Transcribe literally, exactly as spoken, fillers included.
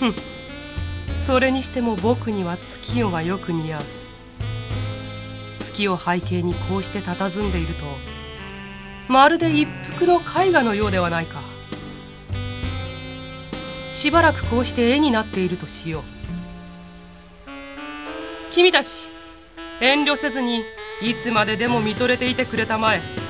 ふん、それにしても僕には月夜がよく似合う。月を背景にこうして佇んでいると、まるで一幅の絵画のようではないか。しばらくこうして絵になっているとしよう。君たち、遠慮せずにいつまででも見とれていてくれたまえ。